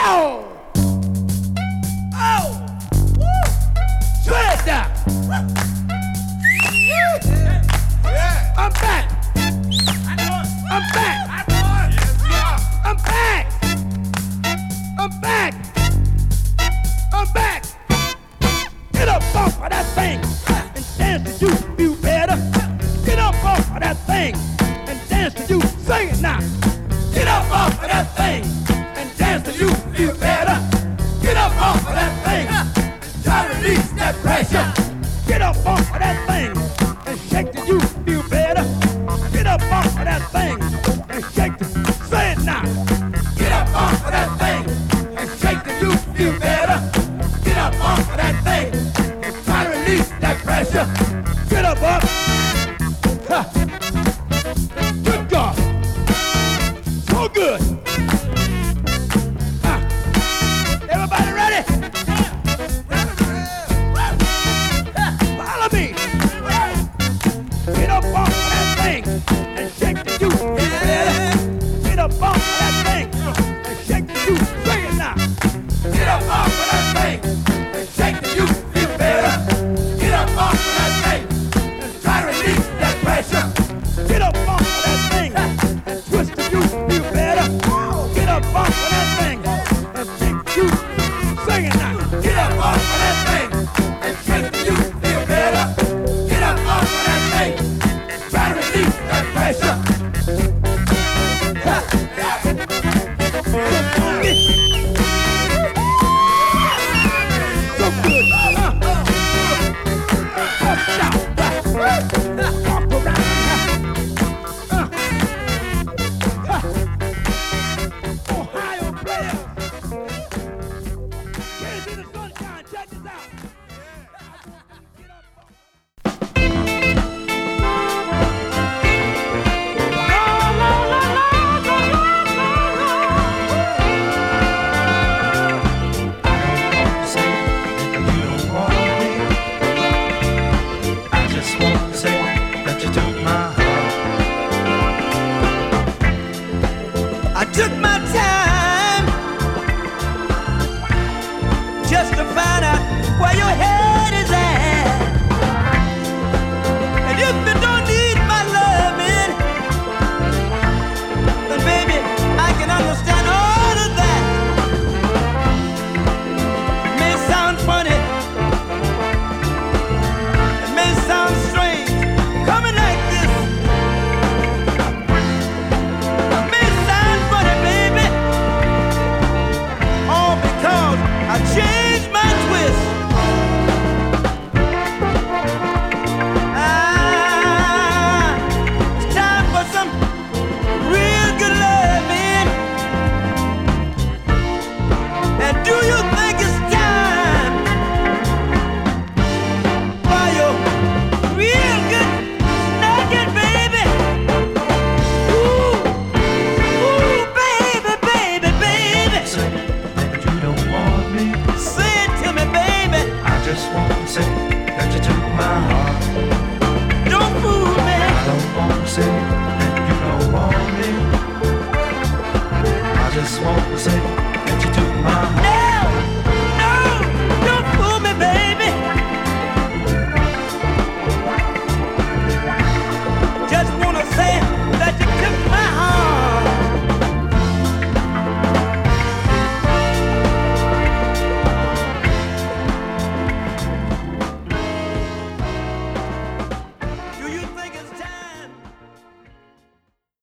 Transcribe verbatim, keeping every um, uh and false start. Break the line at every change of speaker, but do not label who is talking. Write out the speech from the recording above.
Ow! Oh! Woo! Shut it down! Yeah. I'm back! I know it! I'm back! I know it! Yes, I'm back! I'm back! I'm back! Get up off of that thing and dance to you feel better. Get up off of that thing and dance to you. Sing it now! Get up off of that thing and dance till you feel better. Get up off of that thing and try to release that pressure. Get up off of that thing and shake till you feel better. Get up off of that thing and shake till, say it now. Get up off of that thing and shake till you feel better. Get up off of that thing and try to release that pressure. Get up off. Ha. Good God. So good. Huh. Everybody ready? Follow me. Get up off of that thing and shake the juice. Get up off of that thing and shake the juice. Sing it now. Get up off of that thing and shake the juice. Feel better. Get up off of that thing and try to release that pressure. Get up off of that thing and twist the juice. Feel better. Get up off of that thing and shake the juice. Sing it now. Get up off of that thing and shake the juice. Feel better. Get up off of that thing and try to release that pressure. Ha. So good. Huh? Up, down, back. Walk around. Huh? Huh? Ohio players. Get into the sunshine. Check this out. Get up.
I just want to say that you took my heart.
I took my time just to find out where your head is at. And if you don't need my loving, then baby, I can understand all of that. It may sound funny, it may sound strange, coming like this. It may sound funny, baby, all because I changed my twist. Ah, it's time for some real good loving. And do you think it's time for your real good snagging, baby? Ooh, ooh, baby, baby, baby.
Say that you don't want me.
Say it to me, baby.
I just want to say that you took my heart.
Don't fool me.
I don't want to say that you don't want me. I just want to say that you took my heart.